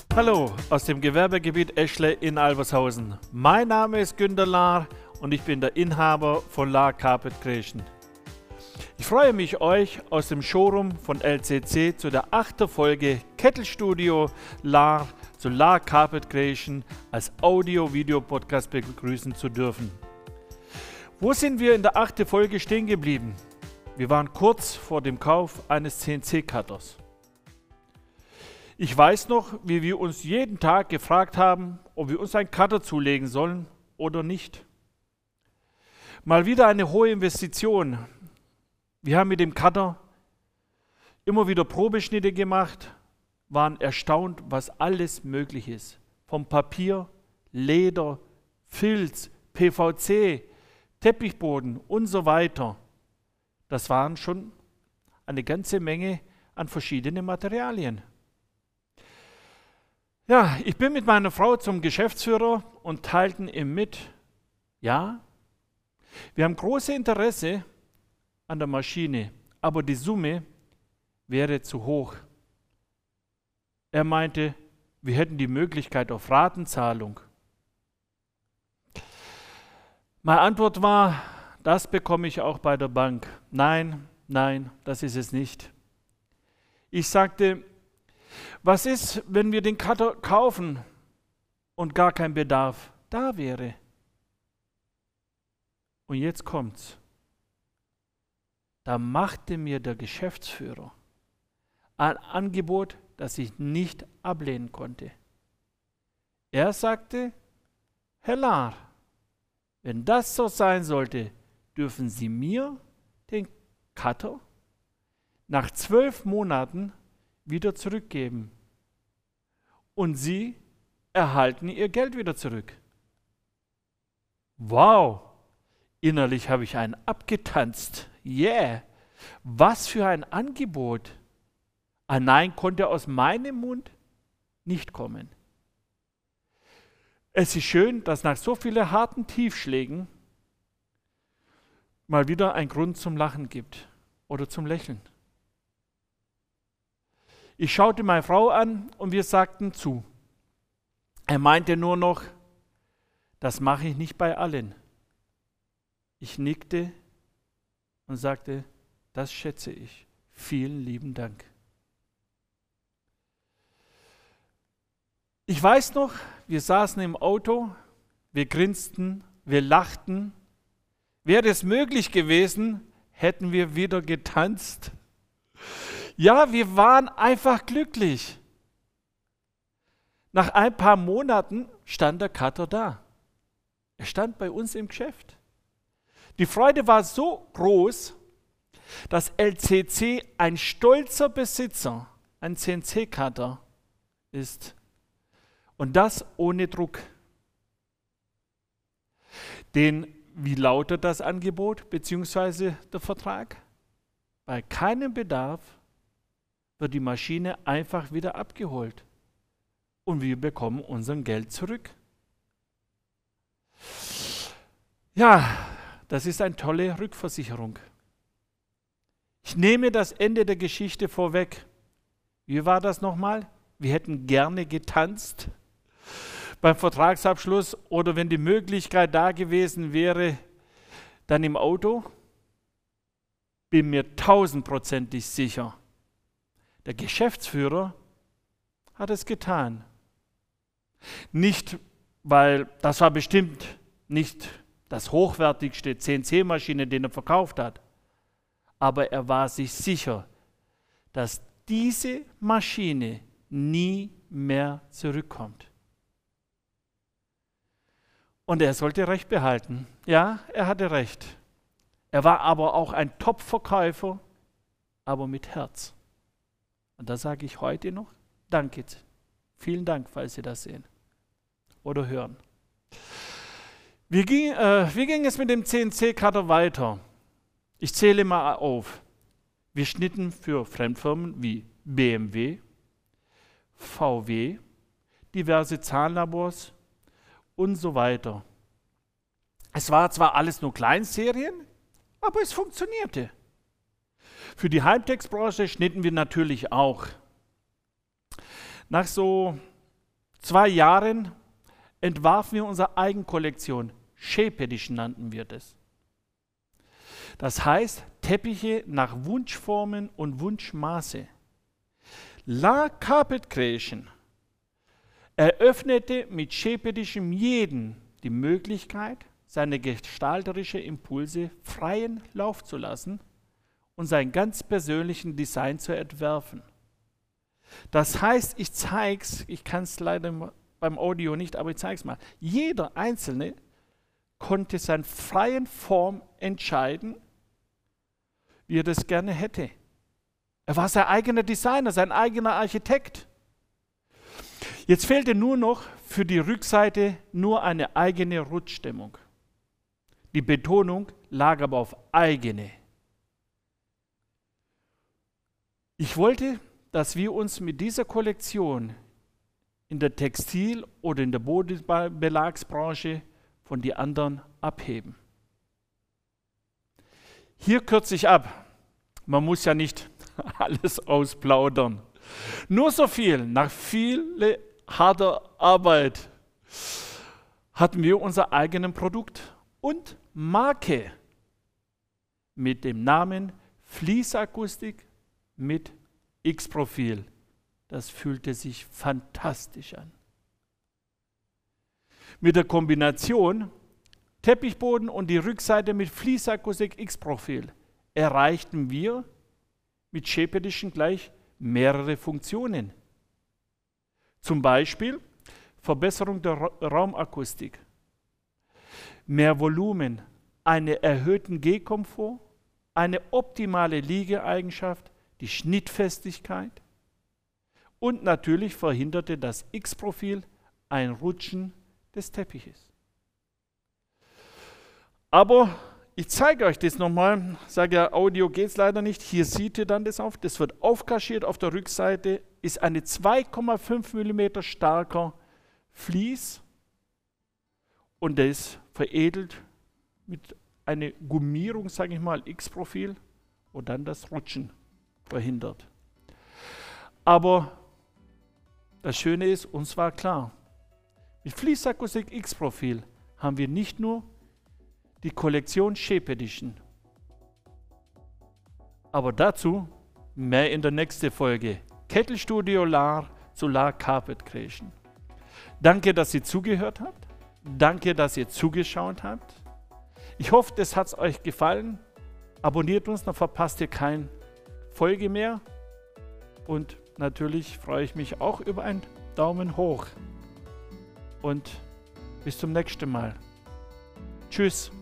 Hallo aus dem Gewerbegebiet Eschle in Albershausen. Mein Name ist Günter Lahr und ich bin der Inhaber von Lahr Carpet Creation. Ich freue mich, euch aus dem Showroom von LCC zu der 8. Folge Kettelstudio Lahr zu Lahr Carpet Creation als Audio-Video-Podcast begrüßen zu dürfen. Wo sind wir in der 8. Folge stehen geblieben? Wir waren kurz vor dem Kauf eines CNC-Cutters. Ich weiß noch, wie wir uns jeden Tag gefragt haben, ob wir uns einen Cutter zulegen sollen oder nicht. Mal wieder eine hohe Investition. Wir haben mit dem Cutter immer wieder Probeschnitte gemacht, waren erstaunt, was alles möglich ist. Vom Papier, Leder, Filz, PVC, Teppichboden und so weiter. Das waren schon eine ganze Menge an verschiedenen Materialien. Ja, ich bin mit meiner Frau zum Geschäftsführer und teilten ihm mit, ja, wir haben großes Interesse an der Maschine, aber die Summe wäre zu hoch. Er meinte, wir hätten die Möglichkeit auf Ratenzahlung. Meine Antwort war, das bekomme ich auch bei der Bank. Nein, das ist es nicht. Ich sagte, was ist, wenn wir den Cutter kaufen und gar kein Bedarf da wäre? Und jetzt kommt's. Da machte mir der Geschäftsführer ein Angebot, das ich nicht ablehnen konnte. Er sagte, Herr Lahr, wenn das so sein sollte, dürfen Sie mir den Cutter nach 12 Monaten wieder zurückgeben. Und Sie erhalten Ihr Geld wieder zurück. Wow! Innerlich habe ich einen abgetanzt. Yeah! Was für ein Angebot! Ein Nein konnte aus meinem Mund nicht kommen. Es ist schön, dass nach so vielen harten Tiefschlägen mal wieder ein Grund zum Lachen gibt oder zum Lächeln. Ich schaute meine Frau an und wir sagten zu. Er meinte nur noch, das mache ich nicht bei allen. Ich nickte und sagte, das schätze ich. Vielen lieben Dank. Ich weiß noch, wir saßen im Auto, wir grinsten, wir lachten. Wäre es möglich gewesen, hätten wir wieder getanzt. Ja, wir waren einfach glücklich. Nach ein paar Monaten stand der Cutter da. Er stand bei uns im Geschäft. Die Freude war so groß, dass LCC ein stolzer Besitzer, ein CNC-Cutter ist. Und das ohne Druck. Denn wie lautet das Angebot bzw. der Vertrag? Bei keinem Bedarf wird die Maschine einfach wieder abgeholt und wir bekommen unser Geld zurück. Ja, das ist eine tolle Rückversicherung. Ich nehme das Ende der Geschichte vorweg. Wie war das nochmal? Wir hätten gerne getanzt beim Vertragsabschluss oder wenn die Möglichkeit da gewesen wäre, dann im Auto. Bin mir 1000%ig sicher. Der Geschäftsführer hat es getan. Nicht, weil das war bestimmt nicht das hochwertigste CNC-Maschine, den er verkauft hat, aber er war sich sicher, dass diese Maschine nie mehr zurückkommt. Und er sollte Recht behalten. Ja, er hatte Recht. Er war aber auch ein Top-Verkäufer, aber mit Herz. Und da sage ich heute noch, danke. Vielen Dank, falls Sie das sehen oder hören. Wie ging es mit dem CNC-Cutter weiter? Ich zähle mal auf. Wir schnitten für Fremdfirmen wie BMW, VW, diverse Zahnlabors und so weiter. Es war zwar alles nur Kleinserien, aber es funktionierte. Für die Heimtextbranche schnitten wir natürlich auch. Nach so 2 Jahren entwarfen wir unsere Eigenkollektion. Shape Edition nannten wir das. Das heißt, Teppiche nach Wunschformen und Wunschmaße. La Carpet Creation eröffnete mit Shape Edition jedem die Möglichkeit, seine gestalterischen Impulse freien Lauf zu lassen und seinen ganz persönlichen Design zu entwerfen. Das heißt, ich zeige es, ich kann es leider beim Audio nicht, aber ich zeige es mal. Jeder Einzelne konnte seine freien Form entscheiden, wie er das gerne hätte. Er war sein eigener Designer, sein eigener Architekt. Jetzt fehlte nur noch für die Rückseite nur eine eigene Rutschdämmung. Die Betonung lag aber auf eigene. Ich wollte, dass wir uns mit dieser Kollektion in der Textil- oder in der Bodenbelagsbranche von den anderen abheben. Hier kürze ich ab. Man muss ja nicht alles ausplaudern. Nur so viel, nach viel harter Arbeit hatten wir unser eigenes Produkt und Marke mit dem Namen Fließakustik mit X-Profil. Das fühlte sich fantastisch an. Mit der Kombination Teppichboden und die Rückseite mit Fließakustik X-Profil erreichten wir mit Shape Edition gleich mehrere Funktionen. Zum Beispiel Verbesserung der Raumakustik, mehr Volumen, einen erhöhten Gehkomfort, eine optimale Liegeeigenschaft, die Schnittfestigkeit und natürlich verhinderte das X-Profil ein Rutschen des Teppiches. Aber ich zeige euch das nochmal, sage ja, Audio geht es leider nicht, hier seht ihr dann das auf, das wird aufkaschiert auf der Rückseite, ist eine 2,5 mm starker Vlies und der ist veredelt mit einer Gummierung, sage ich mal, X-Profil und dann das Rutschen verhindert. Aber das Schöne ist, uns war klar, mit Fließakustik X-Profil haben wir nicht nur die Kollektion Shape Edition, aber dazu mehr in der nächsten Folge. Kettle Studio Lahr zu La Carpet Creation. Danke, dass ihr zugehört habt. Danke, dass ihr zugeschaut habt. Ich hoffe, das hat es euch gefallen. Abonniert uns, dann verpasst ihr keine Folge mehr. Und natürlich freue ich mich auch über einen Daumen hoch. Und bis zum nächsten Mal. Tschüss.